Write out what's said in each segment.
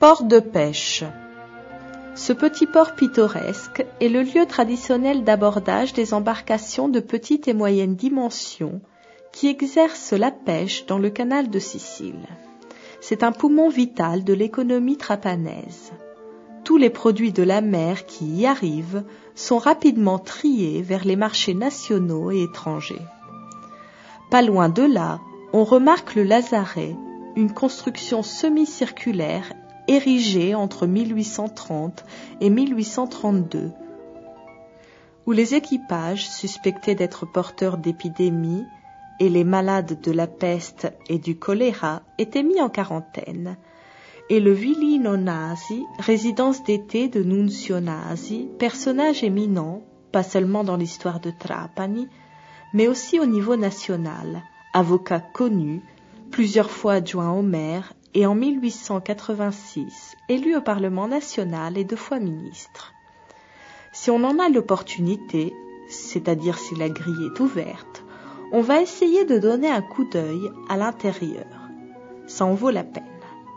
Port de pêche. Ce petit port pittoresque est le lieu traditionnel d'abordage des embarcations de petite et moyenne dimension qui exercent la pêche dans le canal de Sicile. C'est un poumon vital de l'économie trapanaise. Tous les produits de la mer qui y arrivent sont rapidement triés vers les marchés nationaux et étrangers. Pas loin de là, on remarque le lazaret, une construction semi-circulaire érigée entre 1830 et 1832, où les équipages suspectés d'être porteurs d'épidémies et les malades de la peste et du choléra étaient mis en quarantaine, et le Villino Nasi, résidence d'été de Nunzio Nasi, personnage éminent, pas seulement dans l'histoire de Trapani, mais aussi au niveau national, avocat connu, plusieurs fois adjoint au maire, et en 1886, élu au Parlement national et 2 fois ministre. Si on en a l'opportunité, c'est-à-dire si la grille est ouverte, on va essayer de donner un coup d'œil à l'intérieur. Ça en vaut la peine.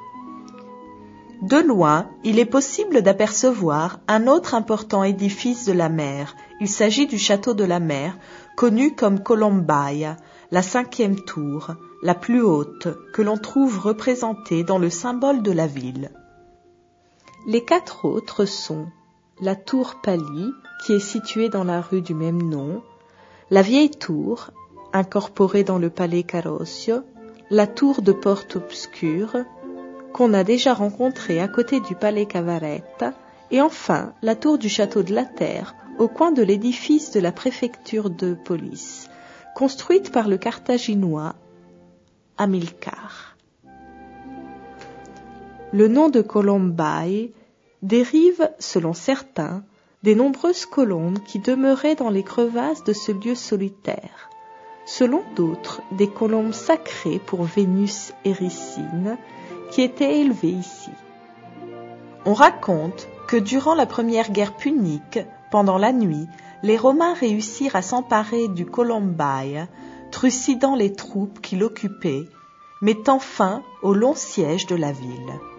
De loin, il est possible d'apercevoir un autre important édifice de la mer. Il s'agit du château de la mer, connu comme Colombaia, la 5e tour, la plus haute, que l'on trouve représentée dans le symbole de la ville. Les 4 autres sont la tour Pali, qui est située dans la rue du même nom, la vieille tour, incorporée dans le palais Carroccio, la tour de Porte Obscure, qu'on a déjà rencontrée à côté du palais Cavaretta, et enfin la tour du château de la Terre, au coin de l'édifice de la préfecture de police, construite par le Carthaginois Hamilcar. Le nom de Colombae dérive, selon certains, des nombreuses colombes qui demeuraient dans les crevasses de ce lieu solitaire. Selon d'autres, des colombes sacrées pour Vénus Éricine, qui étaient élevées ici. On raconte que durant la première guerre punique, pendant la nuit, les Romains réussirent à s'emparer du Colombae, trucidant les troupes qui l'occupaient, mettant fin au long siège de la ville.